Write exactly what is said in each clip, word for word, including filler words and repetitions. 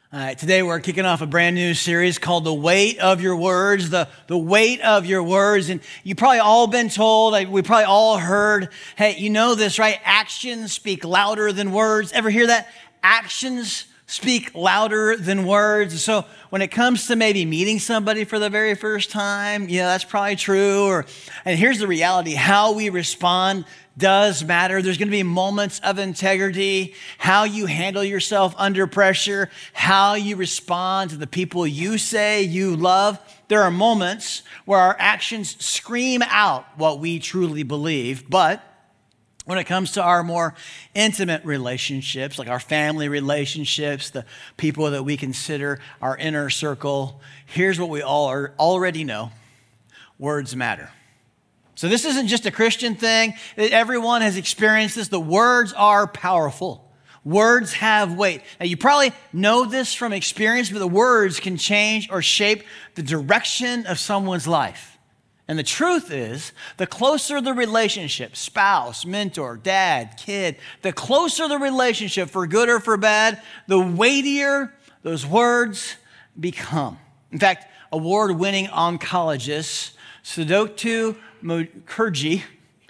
All right, today we're kicking off a brand new series called The Weight of Your Words, the, the weight of your words. And you've probably all been told, like, we probably all heard, hey, you know this, right? Actions speak louder than words. Ever hear that? Actions speak louder than words. So when it comes to maybe meeting somebody for the very first time, yeah, that's probably true. Or, and here's the reality, how we respond does matter. There's going to be moments of integrity, how you handle yourself under pressure, how you respond to the people you say you love. There are moments where our actions scream out what we truly believe, but when it comes to our more intimate relationships, like our family relationships, the people that we consider our inner circle, here's what we all are already know. Words matter. So this isn't just a Christian thing. Everyone has experienced this. The words are powerful. Words have weight. Now, you probably know this from experience, but the words can change or shape the direction of someone's life. And the truth is, the closer the relationship, spouse, mentor, dad, kid, the closer the relationship, for good or for bad, the weightier those words become. In fact, award-winning oncologist Sudhakar Mukherjee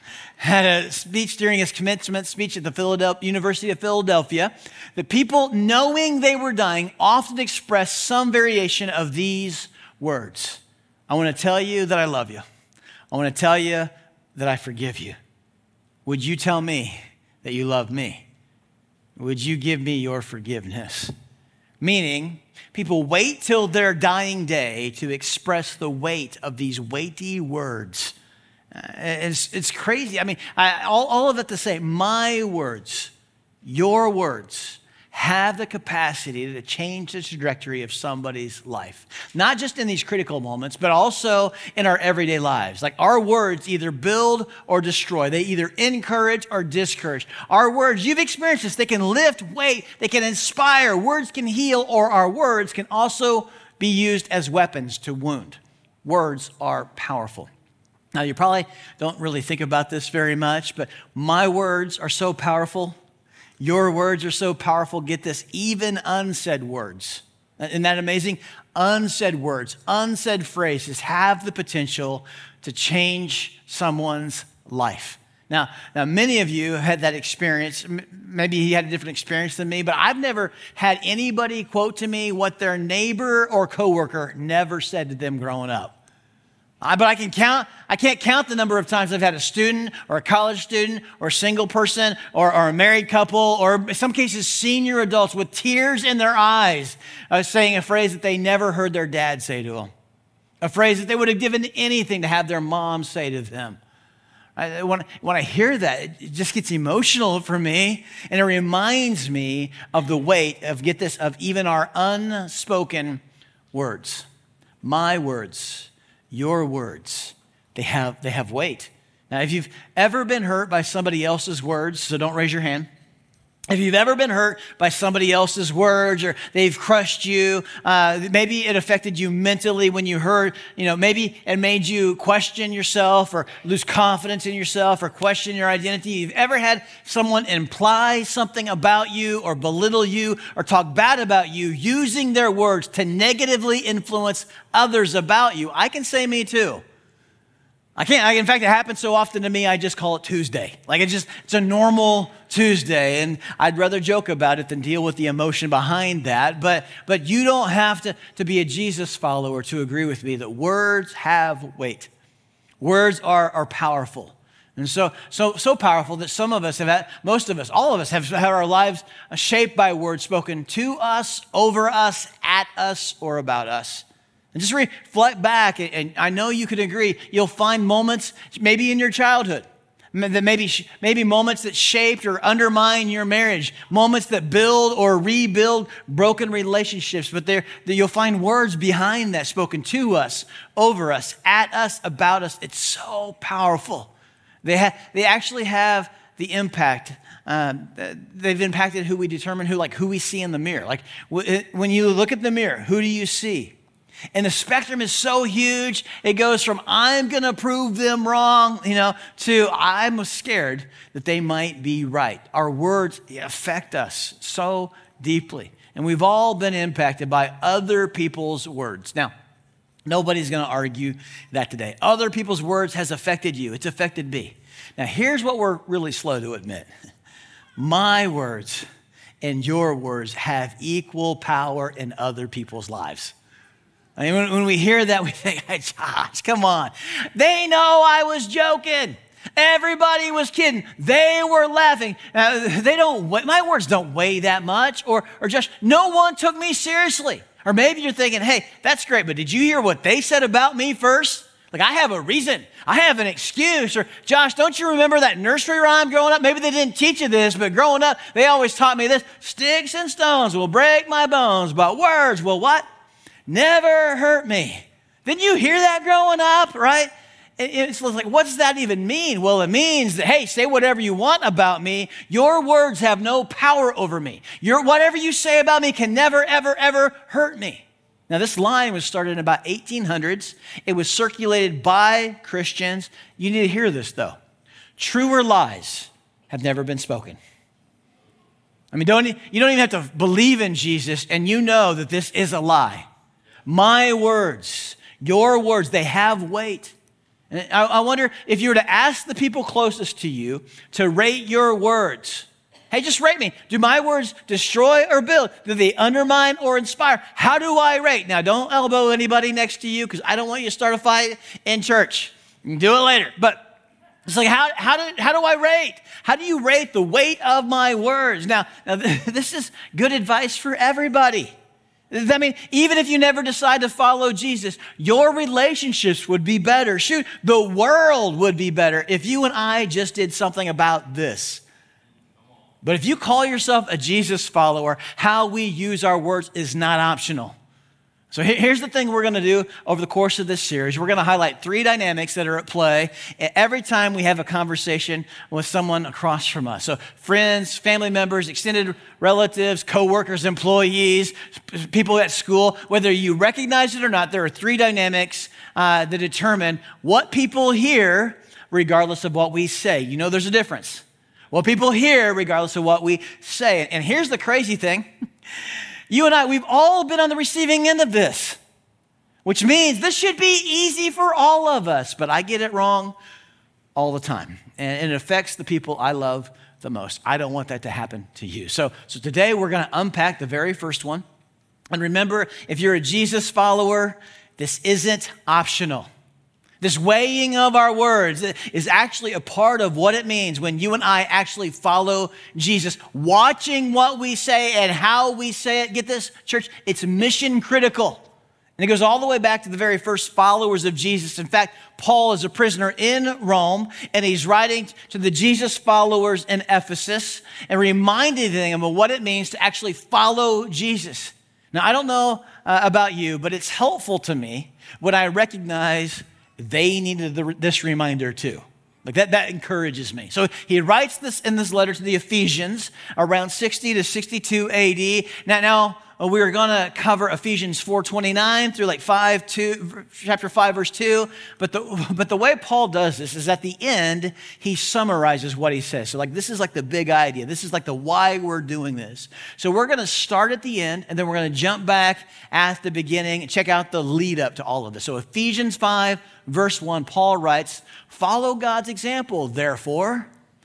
had a speech during his commencement speech at the Philadelphia, University of Philadelphia. The people, knowing they were dying, often expressed some variation of these words. I want to tell you that I love you. I want to tell you that I forgive you. Would you tell me that you love me? Would you give me your forgiveness? Meaning, people wait till their dying day to express the weight of these weighty words. Uh, it's, it's crazy. I mean, I, all, all of it to say, my words, your words, have the capacity to change the trajectory of somebody's life. Not just in these critical moments, but also in our everyday lives. Like our words either build or destroy. They either encourage or discourage. Our words, you've experienced this, they can lift weight, they can inspire, words can heal, or our words can also be used as weapons to wound. Words are powerful. Now, you probably don't really think about this very much, but my words are so powerful. Your words are so powerful. Get this, even unsaid words. Isn't that amazing? Unsaid words, unsaid phrases have the potential to change someone's life. Now, now, many of you had that experience. Maybe he had a different experience than me, but I've never had anybody quote to me what their neighbor or coworker never said to them growing up. I, but I can count, I can't count the number of times I've had a student or a college student or a single person or, or a married couple or in some cases senior adults with tears in their eyes uh, saying a phrase that they never heard their dad say to them. A phrase that they would have given anything to have their mom say to them. I, when, when I hear that, it just gets emotional for me, and it reminds me of the weight of, get this, of even our unspoken words. My words. Your words, they have, they have weight. Now, if you've ever been hurt by somebody else's words, so don't raise your hand. If you've ever been hurt by somebody else's words or they've crushed you, uh, maybe it affected you mentally when you heard, you know, maybe it made you question yourself or lose confidence in yourself or question your identity. You've ever had someone imply something about you or belittle you or talk bad about you using their words to negatively influence others about you. I can say me too. I can't, I, in fact, it happens so often to me, I just call it Tuesday. Like it's just, it's a normal Tuesday, and I'd rather joke about it than deal with the emotion behind that. But but you don't have to, to be a Jesus follower to agree with me that words have weight. Words are, are powerful. And so, so, so powerful that some of us have had, most of us, all of us have had our lives shaped by words spoken to us, over us, at us, or about us. And just reflect back, and I know you could agree, you'll find moments, maybe in your childhood, maybe, maybe moments that shaped or undermine your marriage, moments that build or rebuild broken relationships, but there you'll find words behind that spoken to us, over us, at us, about us. It's so powerful. They, ha- they actually have the impact. Um, they've impacted who we determine, who like who we see in the mirror. Like w- when you look at the mirror, who do you see? And the spectrum is so huge, it goes from I'm going to prove them wrong, you know, to I'm scared that they might be right. Our words affect us so deeply. And we've all been impacted by other people's words. Now, nobody's going to argue that today. Other people's words has affected you. It's affected me. Now, here's what we're really slow to admit. My words and your words have equal power in other people's lives. I mean, when, when we hear that, we think, hey, Josh, come on. They know I was joking. Everybody was kidding. They were laughing. Uh, they don't. My words don't weigh that much. Or, or just no one took me seriously. Or maybe you're thinking, hey, that's great, but did you hear what they said about me first? Like, I have a reason. I have an excuse. Or, Josh, don't you remember that nursery rhyme growing up? Maybe they didn't teach you this, but growing up, they always taught me this. Sticks and stones will break my bones, but words will what? Never hurt me. Didn't you hear that growing up, right? It's like, what does that even mean? Well, it means that, hey, say whatever you want about me. Your words have no power over me. Your, whatever you say about me can never, ever, ever hurt me. Now, this line was started in about eighteen hundreds. It was circulated by Christians. You need to hear this, though. Truer lies have never been spoken. I mean, don't, you don't even have to believe in Jesus, and you know that this is a lie. My words, your words, they have weight. And I, I wonder if you were to ask the people closest to you to rate your words. Hey, just rate me. Do my words destroy or build? Do they undermine or inspire? How do I rate? Now, don't elbow anybody next to you because I don't want you to start a fight in church. You can do it later. But it's like, how, how, do, how do I rate? How do you rate the weight of my words? Now, now this is good advice for everybody. I mean, even if you never decide to follow Jesus, your relationships would be better. Shoot, the world would be better if you and I just did something about this. But if you call yourself a Jesus follower, how we use our words is not optional. So here's the thing we're going to do over the course of this series. We're going to highlight three dynamics that are at play every time we have a conversation with someone across from us. So friends, family members, extended relatives, coworkers, employees, people at school, whether you recognize it or not, there are three dynamics uh, that determine what people hear regardless of what we say. You know there's a difference. What people hear regardless of what we say. And here's the crazy thing. You and I, we've all been on the receiving end of this, which means this should be easy for all of us, but I get it wrong all the time. And it affects the people I love the most. I don't want that to happen to you. So, so today we're going to unpack the very first one. And remember, if you're a Jesus follower, this isn't optional. This weighing of our words is actually a part of what it means when you and I actually follow Jesus. Watching what we say and how we say it, get this, church, it's mission critical. And it goes all the way back to the very first followers of Jesus. In fact, Paul is a prisoner in Rome, and he's writing to the Jesus followers in Ephesus and reminding them of what it means to actually follow Jesus. Now, I don't know uh, about you, but it's helpful to me when I recognize they needed the, this reminder too. Like that, that encourages me. So he writes this in this letter to the Ephesians around sixty to sixty-two A D. Now, now we're going to cover Ephesians four twenty-nine through like five, two, chapter five, verse two. But the, but the way Paul does this is at the end, he summarizes what he says. So like this is like the big idea. This is like the why we're doing this. So we're going to start at the end, and then we're going to jump back at the beginning and check out the lead up to all of this. So Ephesians five, verse one, Paul writes, "Follow God's example, therefore,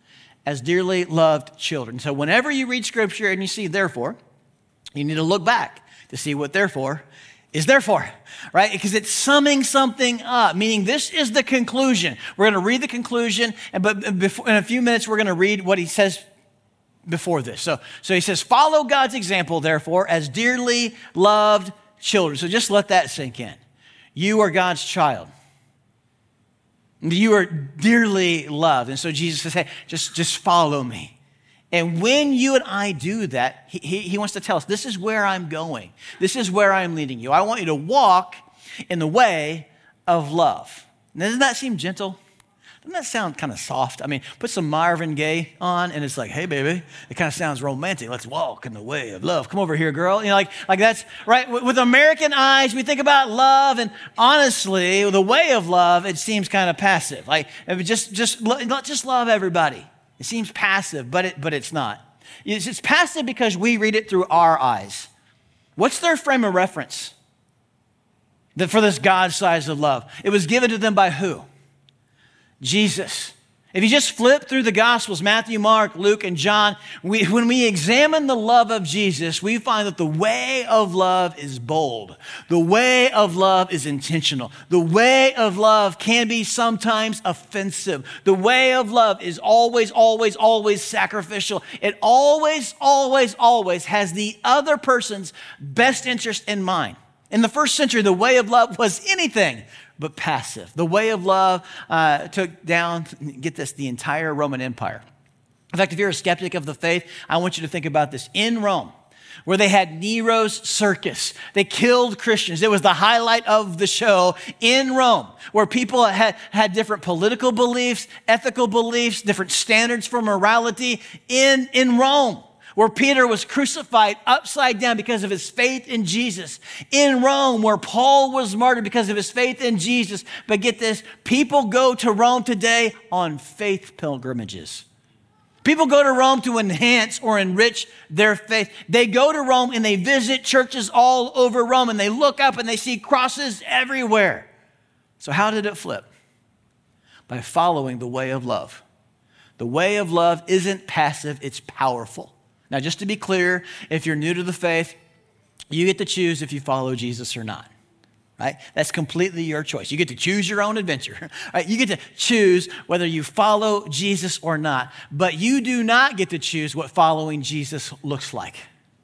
as dearly loved children." So whenever you read scripture and you see therefore, you need to look back to see what therefore is therefore, right? Because it's summing something up, meaning this is the conclusion. We're going to read the conclusion, and but before, in a few minutes, we're going to read what he says before this. So, so he says, "Follow God's example, therefore, as dearly loved children." So just let that sink in. You are God's child. You are dearly loved. And so Jesus says, hey, just, just follow me. And when you and I do that, he, he, he wants to tell us, this is where I'm going. This is where I'm leading you. I want you to walk in the way of love. Now, doesn't that seem gentle? Doesn't that sound kind of soft? I mean, put some Marvin Gaye on, and it's like, hey, baby, it kind of sounds romantic. Let's walk in the way of love. Come over here, girl. You know, like, like that's, right? With American eyes, we think about love, and honestly, the way of love, it seems kind of passive. Like, just, just, just love everybody. It seems passive, but it, but it's not. It's, it's passive because we read it through our eyes. What's their frame of reference that for this God size of love? It was given to them by who? Jesus. If you just flip through the Gospels, Matthew, Mark, Luke, and John, we, when we examine the love of Jesus, we find that the way of love is bold. The way of love is intentional. The way of love can be sometimes offensive. The way of love is always, always, always sacrificial. It always, always, always has the other person's best interest in mind. In the first century, the way of love was anything but passive. The way of love uh, took down, get this, the entire Roman Empire. In fact, if you're a skeptic of the faith, I want you to think about this. In Rome, where they had Nero's circus, they killed Christians. It was the highlight of the show in Rome, where people had, had different political beliefs, ethical beliefs, different standards for morality in, in Rome. Where Peter was crucified upside down because of his faith in Jesus. In Rome, where Paul was martyred because of his faith in Jesus. But get this, people go to Rome today on faith pilgrimages. People go to Rome to enhance or enrich their faith. They go to Rome and they visit churches all over Rome and they look up and they see crosses everywhere. So how did it flip? By following the way of love. The way of love isn't passive, it's powerful. Now, just to be clear, if you're new to the faith, you get to choose if you follow Jesus or not, right? That's completely your choice. You get to choose your own adventure, right? You get to choose whether you follow Jesus or not, but you do not get to choose what following Jesus looks like.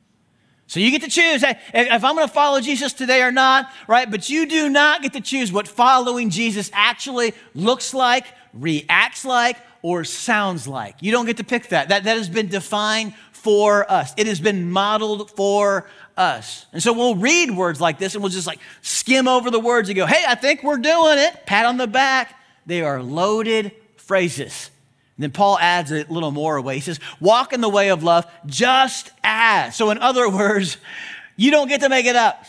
So you get to choose hey, if I'm going to follow Jesus today or not, right? But you do not get to choose what following Jesus actually looks like, reacts like, or sounds like. You don't get to pick that. That, that has been defined for us. It has been modeled for us. And so we'll read words like this and we'll just like skim over the words and go, hey, I think we're doing it. Pat on the back. They are loaded phrases. And then Paul adds a little more away. He says, walk in the way of love just as. So in other words, you don't get to make it up.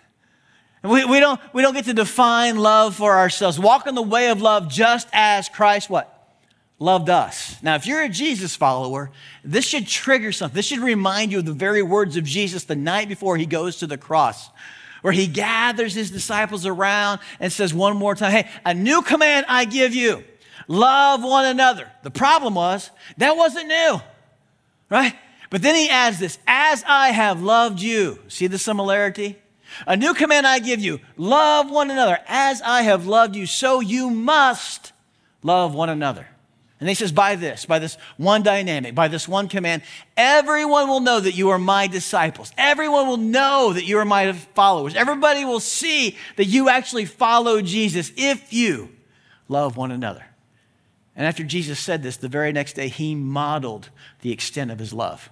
We, we, don't, we don't get to define love for ourselves. Walk in the way of love just as Christ what? Loved us. Now, if you're a Jesus follower, this should trigger something. This should remind you of the very words of Jesus the night before he goes to the cross, where he gathers his disciples around and says one more time, hey, a new command I give you, love one another. The problem was that wasn't new, right? But then he adds this, as I have loved you. See the similarity? A new command I give you, love one another. As I have loved you, so you must love one another. And he says, by this, by this one dynamic, by this one command, everyone will know that you are my disciples. Everyone will know that you are my followers. Everybody will see that you actually follow Jesus if you love one another. And after Jesus said this, the very next day, he modeled the extent of his love.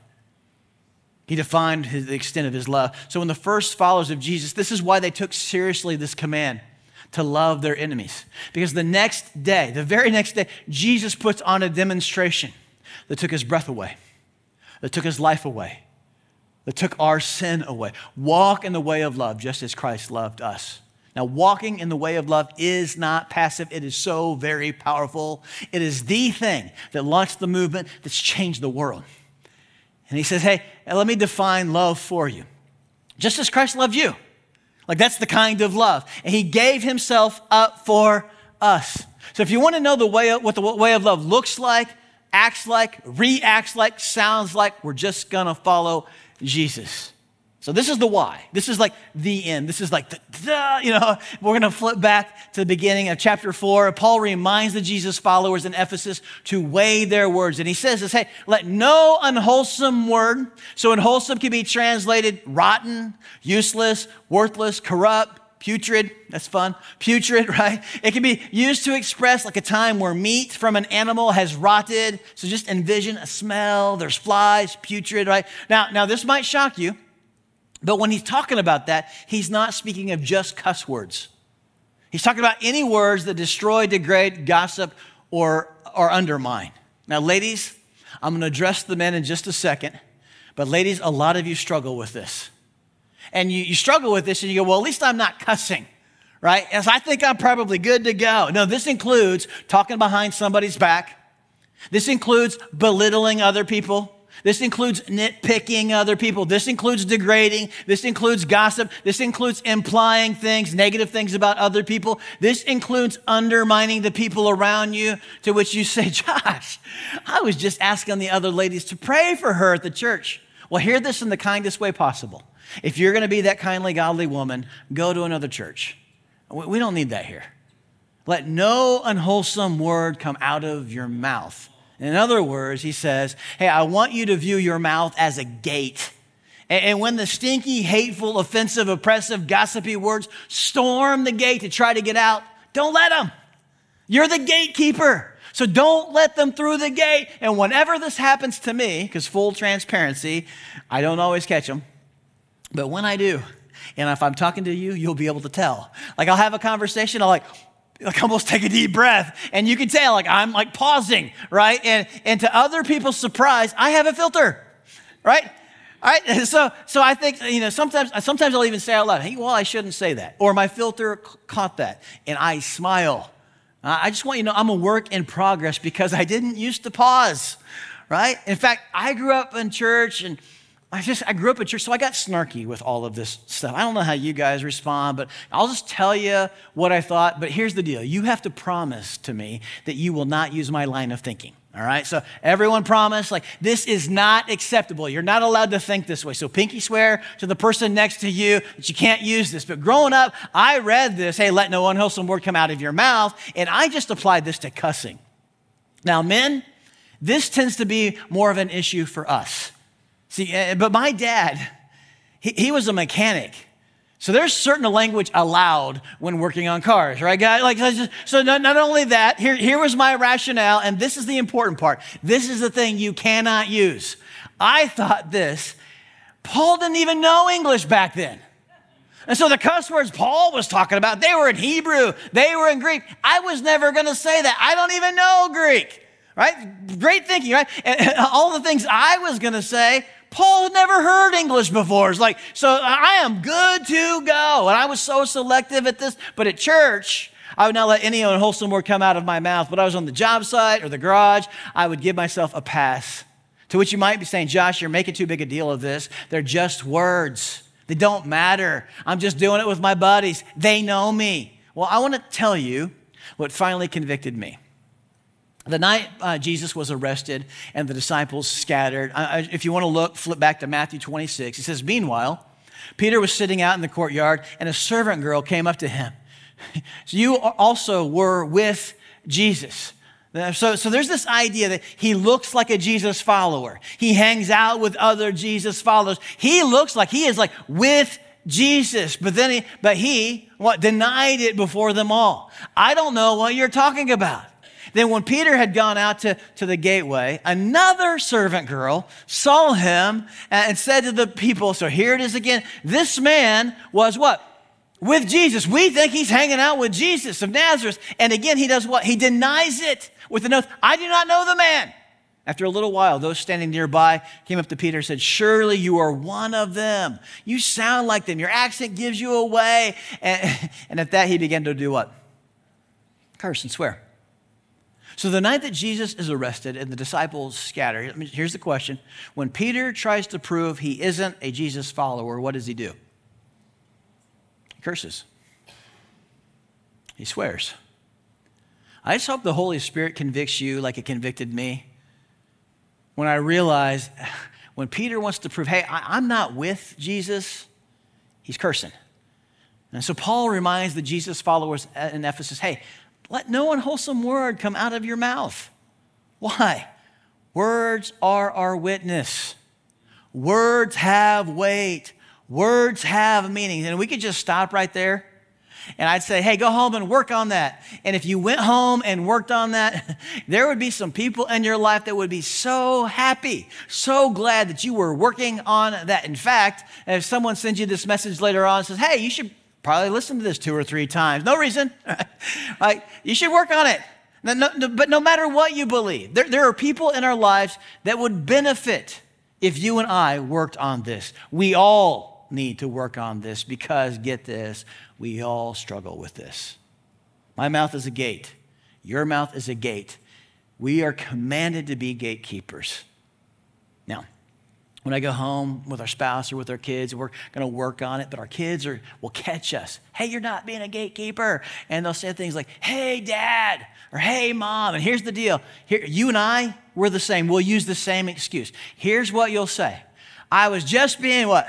He defined his, the extent of his love. So when the first followers of Jesus, this is why they took seriously this command to love their enemies. Because the next day, the very next day, Jesus puts on a demonstration that took his breath away, that took his life away, that took our sin away. Walk in the way of love just as Christ loved us. Now, walking in the way of love is not passive. It is so very powerful. It is the thing that launched the movement that's changed the world. And he says, hey, let me define love for you. Just as Christ loved you. Like that's the kind of love. And he gave himself up for us. So if you want to know the way of, what the way of love looks like, acts like, reacts like, sounds like, we're just going to follow Jesus. So this is the why. This is like the end. This is like, the, the, you know, we're going to flip back to the beginning of chapter four. Paul reminds the Jesus followers in Ephesus to weigh their words. And he says this, hey, let no unwholesome word, so unwholesome can be translated rotten, useless, worthless, corrupt, putrid, that's fun, putrid, right? It can be used to express like a time where meat from an animal has rotted. So just envision a smell, there's flies, putrid, right? Now, now this might shock you. But when he's talking about that, he's not speaking of just cuss words. He's talking about any words that destroy, degrade, gossip, or, or undermine. Now, ladies, I'm going to address the men in just a second. But ladies, a lot of you struggle with this. And you, you struggle with this and you go, well, at least I'm not cussing, right? As I think I'm probably good to go. No, this includes talking behind somebody's back. This includes belittling other people. This includes nitpicking other people. This includes degrading. This includes gossip. This includes implying things, negative things about other people. This includes undermining the people around you, to which you say, Josh, I was just asking the other ladies to pray for her at the church. Well, hear this in the kindest way possible. If you're going to be that kindly, godly woman, go to another church. We don't need that here. Let no unwholesome word come out of your mouth. In other words, he says, hey, I want you to view your mouth as a gate. And when the stinky, hateful, offensive, oppressive, gossipy words storm the gate to try to get out, don't let them. You're the gatekeeper. So don't let them through the gate. And whenever this happens to me, because full transparency, I don't always catch them. But when I do, and if I'm talking to you, you'll be able to tell. Like I'll have a conversation, I'll like, like almost take a deep breath, and you can tell like I'm like pausing, right? And and to other people's surprise, I have a filter, right? All right. So so I think you know sometimes sometimes I'll even say out loud, hey, well, I shouldn't say that, or my filter c- caught that, and I smile. Uh, I just want you to know I'm a work in progress because I didn't used to pause, right? In fact, I grew up in church and. I just, I grew up in church, so I got snarky with all of this stuff. I don't know how you guys respond, but I'll just tell you what I thought. But here's the deal. You have to promise to me that you will not use my line of thinking, all right? So everyone promise, like, this is not acceptable. You're not allowed to think this way. So pinky swear to the person next to you that you can't use this. But growing up, I read this, hey, let no unwholesome word come out of your mouth, and I just applied this to cussing. Now, men, this tends to be more of an issue for us. See, but my dad, he, he was a mechanic. So there's certain language allowed when working on cars, right, guys? Like, so not, not only that, here, here was my rationale, and this is the important part. This is the thing you cannot use. I thought this, Paul didn't even know English back then. And so the cuss words Paul was talking about, they were in Hebrew, they were in Greek. I was never going to say that. I don't even know Greek, right? Great thinking, right? And all the things I was going to say, Paul had never heard English before. It's like, so I am good to go. And I was so selective at this. But at church, I would not let any unwholesome word come out of my mouth. But I was on the job site or the garage, I would give myself a pass. To which you might be saying, Josh, you're making too big a deal of this. They're just words. They don't matter. I'm just doing it with my buddies. They know me. Well, I want to tell you what finally convicted me. The night uh, Jesus was arrested and the disciples scattered, uh, if you want to look, flip back to Matthew twenty-six. It says, meanwhile, Peter was sitting out in the courtyard and a servant girl came up to him. So you also were with Jesus. So, so there's this idea that he looks like a Jesus follower. He hangs out with other Jesus followers. He looks like he is like with Jesus, but then he, but he what denied it before them all. I don't know what you're talking about. Then when Peter had gone out to, to the gateway, another servant girl saw him and said to the people, so here it is again, this man was what? With Jesus. We think he's hanging out with Jesus of Nazareth. And again, he does what? He denies it with an oath. I do not know the man. After a little while, those standing nearby came up to Peter and said, surely you are one of them. You sound like them. Your accent gives you away. And, and at that, he began to do what? Curse and swear. So the night that Jesus is arrested and the disciples scatter, here's the question. When Peter tries to prove he isn't a Jesus follower, what does he do? He curses. He swears. I just hope the Holy Spirit convicts you like it convicted me. When I realize when Peter wants to prove, hey, I'm not with Jesus, he's cursing. And so Paul reminds the Jesus followers in Ephesus, hey, let no unwholesome word come out of your mouth. Why? Words are our witness. Words have weight. Words have meaning. And we could just stop right there. And I'd say, hey, go home and work on that. And if you went home and worked on that, there would be some people in your life that would be so happy, so glad that you were working on that. In fact, if someone sends you this message later on and says, hey, you should probably listen to this two or three times. No reason. Like, you should work on it. No, no, but no matter what you believe, there, there are people in our lives that would benefit if you and I worked on this. We all need to work on this because, get this, we all struggle with this. My mouth is a gate. Your mouth is a gate. We are commanded to be gatekeepers. Now, when I go home with our spouse or with our kids, we're going to work on it, but our kids are will catch us. Hey, you're not being a gatekeeper. And they'll say things like, hey, Dad, or hey, Mom. And here's the deal. Here, you and I, we're the same. We'll use the same excuse. Here's what you'll say. I was just being what?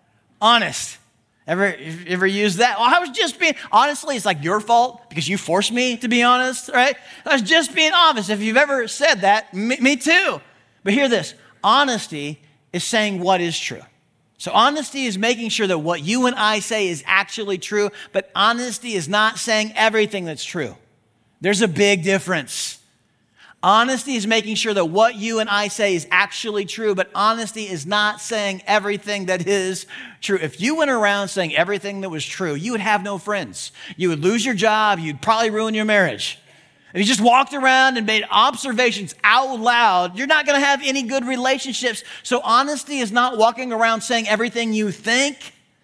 Honest. Ever, ever use that? Well, I was just being, honestly, it's like your fault because you forced me to be honest, right? I was just being honest. If you've ever said that, me, me too. But hear this, honesty is saying what is true. So honesty is making sure that what you and I say is actually true, but honesty is not saying everything that's true. There's a big difference. Honesty is making sure that what you and I say is actually true, but honesty is not saying everything that is true. If you went around saying everything that was true, you would have no friends. You would lose your job. You'd probably ruin your marriage. If you just walked around and made observations out loud, you're not going to have any good relationships. So honesty is not walking around saying everything you think.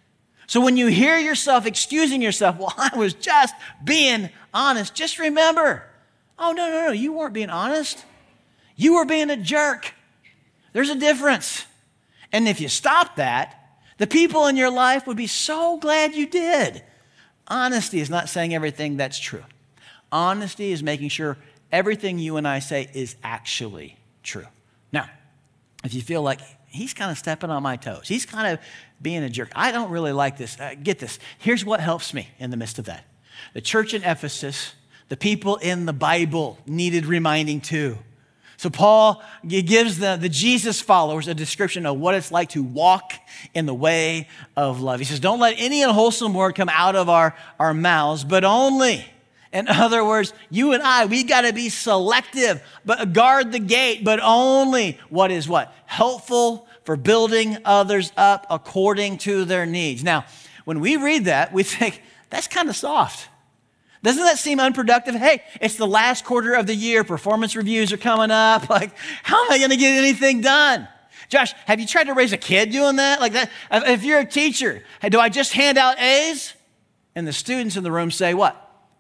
So when you hear yourself excusing yourself, well, I was just being honest, just remember, oh, no, no, no, you weren't being honest. You were being a jerk. There's a difference. And if you stop that, the people in your life would be so glad you did. Honesty is not saying everything that's true. Honesty is making sure everything you and I say is actually true. Now, if you feel like he's kind of stepping on my toes, he's kind of being a jerk, I don't really like this. Uh, get this. Here's what helps me in the midst of that. The church in Ephesus, the people in the Bible needed reminding too. So Paul gives the, the Jesus followers a description of what it's like to walk in the way of love. He says, don't let any unwholesome word come out of our, our mouths, but only... In other words, you and I, we got to be selective, but guard the gate, but only what is what? Helpful for building others up according to their needs. Now, when we read that, we think, that's kind of soft. Doesn't that seem unproductive? Hey, it's the last quarter of the year. Performance reviews are coming up. Like, how am I going to get anything done? Josh, have you tried to raise a kid doing that? Like that? If you're a teacher, hey, do I just hand out A's? And the students in the room say what?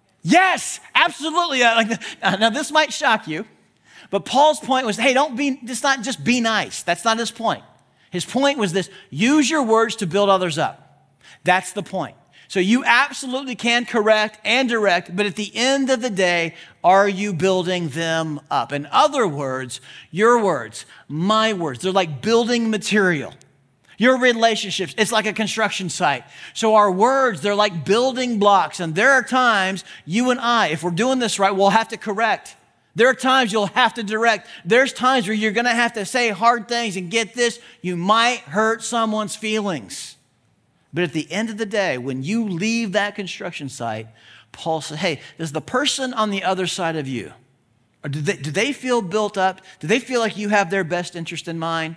Yes, absolutely. Uh, like, uh, now, this might shock you, but Paul's point was, hey, don't be, just not just be nice. That's not his point. His point was this, use your words to build others up. That's the point. So you absolutely can correct and direct, but at the end of the day, are you building them up? In other words, your words, my words, they're like building material. Your relationships, it's like a construction site. So our words, they're like building blocks. And there are times you and I, if we're doing this right, we'll have to correct. There are times you'll have to direct. There's times where you're going to have to say hard things, and get this, you might hurt someone's feelings. But at the end of the day, when you leave that construction site, Paul said, hey, does the person on the other side of you, or do they, do they feel built up? Do they feel like you have their best interest in mind?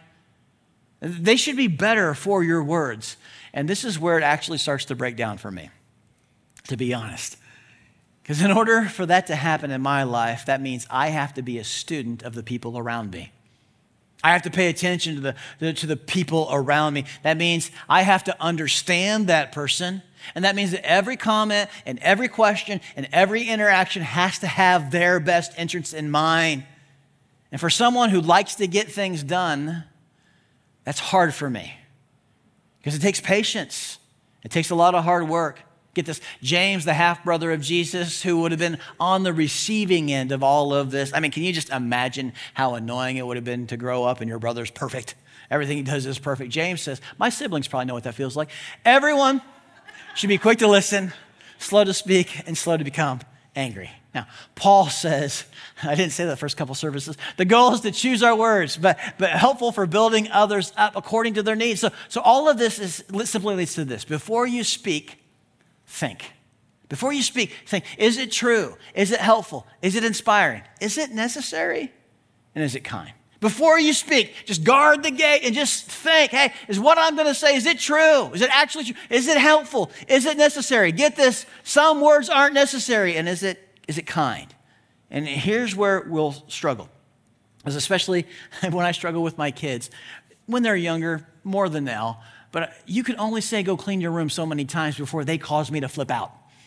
They should be better for your words. And this is where it actually starts to break down for me, to be honest. Because in order for that to happen in my life, that means I have to be a student of the people around me. I have to pay attention to the, the, to the people around me. That means I have to understand that person. And that means that every comment and every question and every interaction has to have their best interests in mind. And for someone who likes to get things done, that's hard for me because it takes patience. It takes a lot of hard work. Get this, James, the half-brother of Jesus, who would have been on the receiving end of all of this. I mean, can you just imagine how annoying it would have been to grow up and your brother's perfect? Everything he does is perfect. James says, my siblings probably know what that feels like. Everyone should be quick to listen, slow to speak, and slow to become angry. Now, Paul says, I didn't say that the first couple services, the goal is to choose our words, but, but helpful for building others up according to their needs. So, so all of this is simply leads to this. Before you speak, think. Before you speak, think, is it true? Is it helpful? Is it inspiring? Is it necessary? And is it kind? Before you speak, just guard the gate and just think, hey, is what I'm going to say, is it true? Is it actually true? Is it helpful? Is it necessary? Get this, some words aren't necessary, and is it Is it kind? And here's where we'll struggle, is especially when I struggle with my kids. When they're younger, more than now, but you can only say, go clean your room so many times before they cause me to flip out.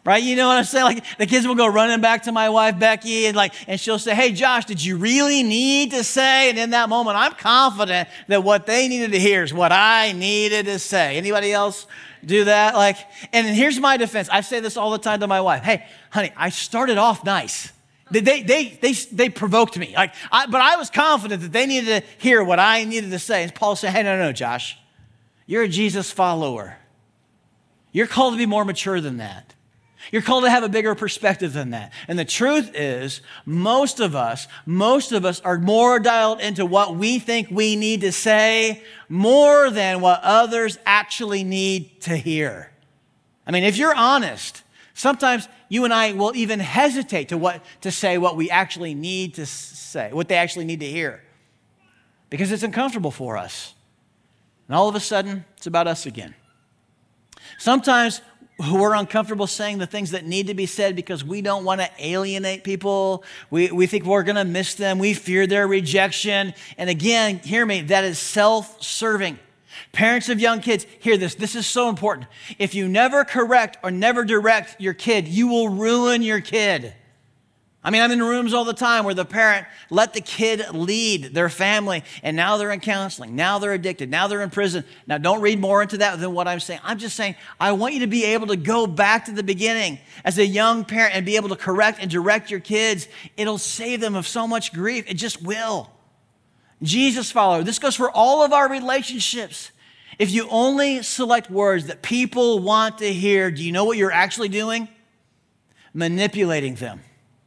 Right? You know what I'm saying? Like the kids will go running back to my wife, Becky, and like, and she'll say, hey, Josh, did you really need to say? And in that moment, I'm confident that what they needed to hear is what I needed to say. Anybody else do that? Like, and here's my defense. I say this all the time to my wife. Hey, honey, I started off nice. They, they, they, they, they provoked me. Like, I, but I was confident that they needed to hear what I needed to say. And Paul said, hey, no, no, Josh, you're a Jesus follower. You're called to be more mature than that. You're called to have a bigger perspective than that. And the truth is, most of us, most of us are more dialed into what we think we need to say more than what others actually need to hear. I mean, if you're honest, sometimes you and I will even hesitate to what to say what we actually need to say, what they actually need to hear, because it's uncomfortable for us. And all of a sudden, it's about us again. Sometimes we're uncomfortable saying the things that need to be said because we don't want to alienate people. We, we think we're going to miss them. We fear their rejection. And again, hear me, that is self-serving. Parents of young kids, hear this. This is so important. If you never correct or never direct your kid, you will ruin your kid. I mean, I'm in rooms all the time where the parent let the kid lead their family, and now they're in counseling. Now they're addicted. Now they're in prison. Now, don't read more into that than what I'm saying. I'm just saying I want you to be able to go back to the beginning as a young parent and be able to correct and direct your kids. It'll save them of so much grief. It just will. Jesus follower. This goes for all of our relationships. If you only select words that people want to hear, do you know what you're actually doing? Manipulating them.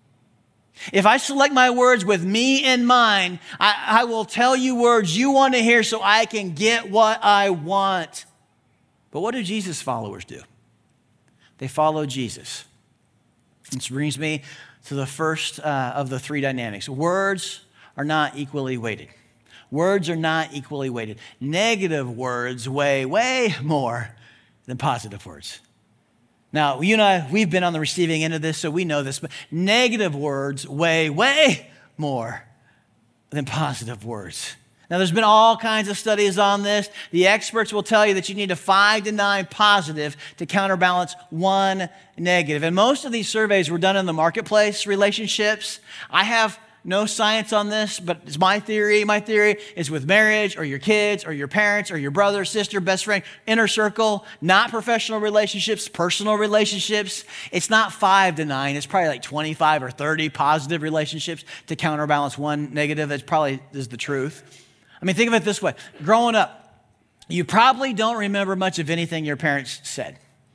If I select my words with me in mind, I, I will tell you words you want to hear so I can get what I want. But what do Jesus followers do? They follow Jesus. This brings me to the first uh, of the three dynamics. Words are not equally weighted. Words are not equally weighted. Negative words weigh way more than positive words. Now, you and I, we've been on the receiving end of this, so we know this, but negative words weigh way more than positive words. Now, there's been all kinds of studies on this. The experts will tell you that you need a five to nine positive to counterbalance one negative. And most of these surveys were done in the marketplace relationships. I have no science on this, but it's my theory. My theory is with marriage or your kids or your parents or your brother, sister, best friend, inner circle, not professional relationships, personal relationships. It's not five to nine. It's probably like twenty-five or thirty positive relationships to counterbalance one negative. That probably is the truth. I mean, think of it this way. Growing up, you probably don't remember much of anything your parents said.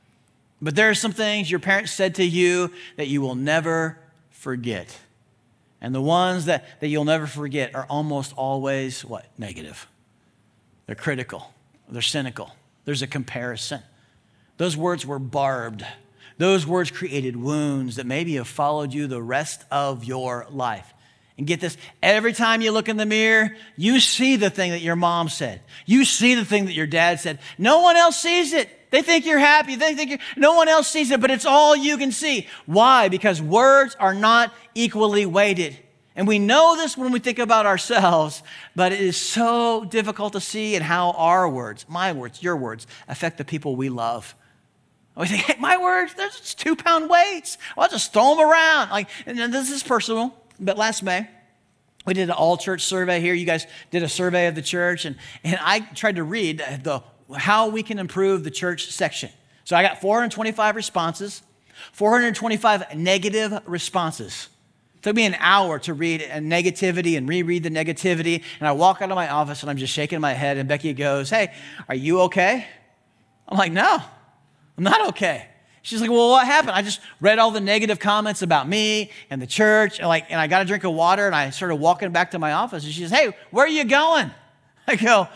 But there are some things your parents said to you that you will never forget. And the ones that, that you'll never forget are almost always, what? Negative. They're critical. They're cynical. There's a comparison. Those words were barbed. Those words created wounds that maybe have followed you the rest of your life. And get this, every time you look in the mirror, you see the thing that your mom said. You see the thing that your dad said. No one else sees it. They think you're happy. They think you're, no one else sees it, but it's all you can see. Why? Because words are not equally weighted. And we know this when we think about ourselves, but it is so difficult to see in how our words, my words, your words, affect the people we love. And we think, hey, my words, they're just two-pound weights. I'll just throw them around. Like, and this is personal, but last May, we did an all-church survey here. You guys did a survey of the church, and, and I tried to read the how we can improve the church section. So I got four hundred twenty-five responses, four hundred twenty-five negative responses. It took me an hour to read a negativity and reread the negativity. And I walk out of my office and I'm just shaking my head. And Becky goes, hey, are you okay? I'm like, no, I'm not okay. She's like, well, what happened? I just read all the negative comments about me and the church. And, like, and I got a drink of water and I started walking back to my office. And she says, hey, where are you going? I go,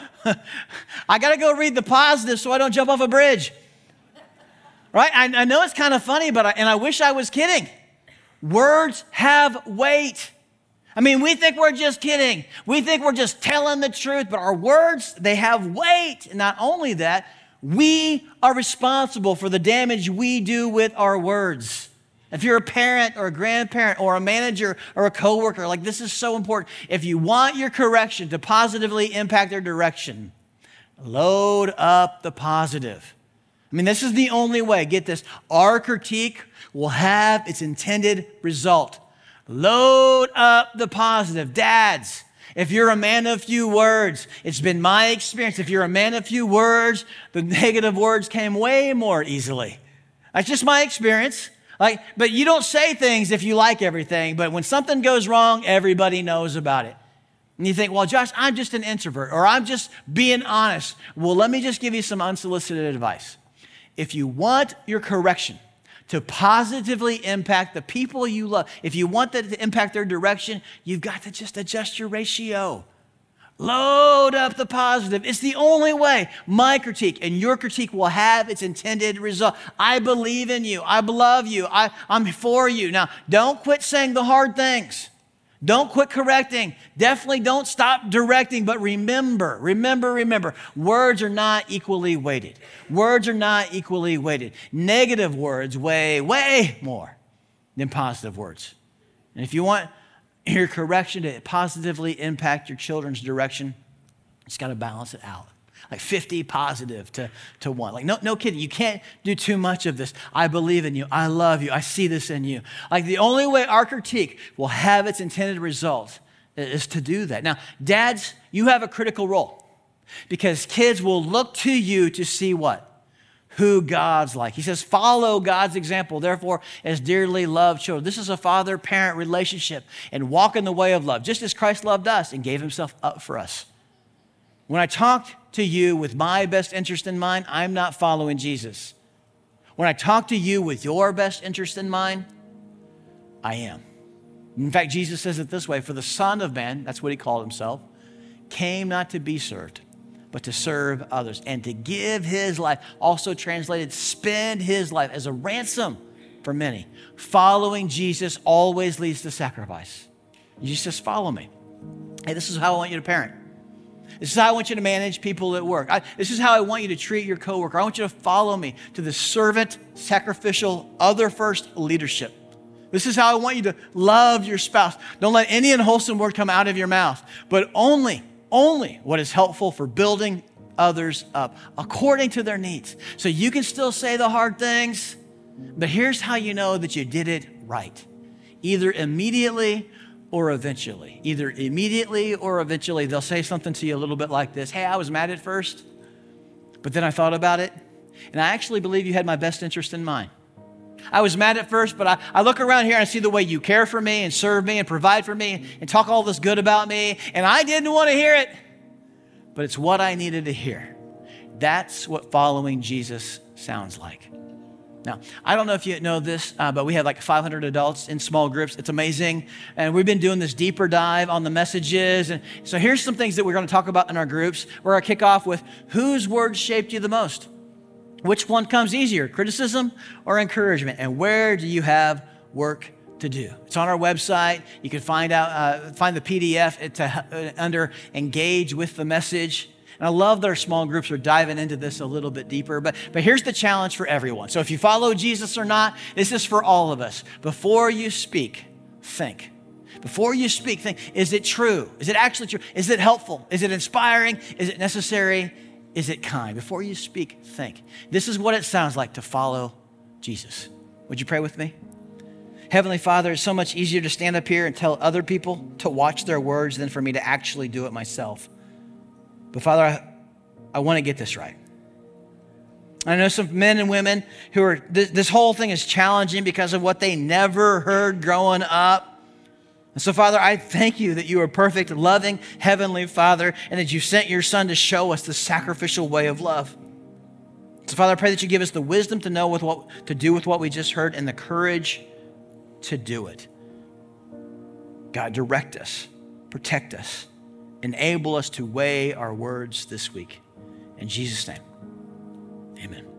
I got to go read the positive so I don't jump off a bridge. Right? I, I know it's kind of funny, but I, and I wish I was kidding. Words have weight. I mean, we think we're just kidding. We think we're just telling the truth, but our words, they have weight. And not only that, we are responsible for the damage we do with our words. If you're a parent or a grandparent or a manager or a coworker, like this is so important. If you want your correction to positively impact their direction, load up the positive. I mean, this is the only way. Get this. Our critique will have its intended result. Load up the positive. Dads, if you're a man of few words, it's been my experience. If you're a man of few words, the negative words came way more easily. That's just my experience. Like, but you don't say things if you like everything, but when something goes wrong, everybody knows about it. And you think, well, Josh, I'm just an introvert, or I'm just being honest. Well, let me just give you some unsolicited advice. If you want your correction to positively impact the people you love, if you want that to impact their direction, you've got to just adjust your ratio. Load up the positive. It's the only way. My critique and your critique will have its intended result. I believe in you. I love you. I, I'm for you. Now, don't quit saying the hard things. Don't quit correcting. Definitely don't stop directing, but remember, remember, remember, words are not equally weighted. Words are not equally weighted. Negative words weigh way more than positive words. And if you want your correction to positively impact your children's direction, it's got to balance it out. Like fifty positive to, to one. Like, no, no kidding. You can't do too much of this. I believe in you. I love you. I see this in you. Like, the only way our critique will have its intended result is to do that. Now, dads, you have a critical role because kids will look to you to see what? Who God's like. He says, follow God's example, therefore, as dearly loved children. This is a father-parent relationship, and walk in the way of love, just as Christ loved us and gave himself up for us. When I talk to you with my best interest in mind, I'm not following Jesus. When I talk to you with your best interest in mind, I am. In fact, Jesus says it this way, for the Son of Man, that's what he called himself, came not to be served, but to serve others and to give his life, also translated, spend his life as a ransom for many. Following Jesus always leads to sacrifice. Jesus says, follow me. Hey, this is how I want you to parent. This is how I want you to manage people at work. I, this is how I want you to treat your coworker. I want you to follow me to the servant, sacrificial, other-first leadership. This is how I want you to love your spouse. Don't let any unwholesome word come out of your mouth, but only, only what is helpful for building others up according to their needs. So you can still say the hard things, but here's how you know that you did it right. Either immediately or eventually. Either immediately or eventually. They'll say something to you a little bit like this. Hey, I was mad at first, but then I thought about it, and I actually believe you had my best interest in mind. I was mad at first, but I, I look around here and I see the way you care for me and serve me and provide for me and talk all this good about me, and I didn't want to hear it, but it's what I needed to hear. That's what following Jesus sounds like. Now, I don't know if you know this, uh, but we have like five hundred adults in small groups. It's amazing. And we've been doing this deeper dive on the messages. And so here's some things that we're going to talk about in our groups. We're going to kick off with whose words shaped you the most? Which one comes easier, criticism or encouragement? And where do you have work to do? It's on our website. You can find out, uh, find the P D F to, uh, under Engage with the Message. And I love that our small groups are diving into this a little bit deeper. But, but here's the challenge for everyone. So if you follow Jesus or not, this is for all of us. Before you speak, think. Before you speak, think, is it true? Is it actually true? Is it helpful? Is it inspiring? Is it necessary? Is it kind? Before you speak, think. This is what it sounds like to follow Jesus. Would you pray with me? Heavenly Father, it's so much easier to stand up here and tell other people to watch their words than for me to actually do it myself. But Father, I, I want to get this right. I know some men and women who are, this, this whole thing is challenging because of what they never heard growing up. And so, Father, I thank you that you are perfect, loving, heavenly Father, and that you sent your Son to show us the sacrificial way of love. So, Father, I pray that you give us the wisdom to know with what to do with what we just heard and the courage to do it. God, direct us, protect us, enable us to weigh our words this week. In Jesus' name, amen.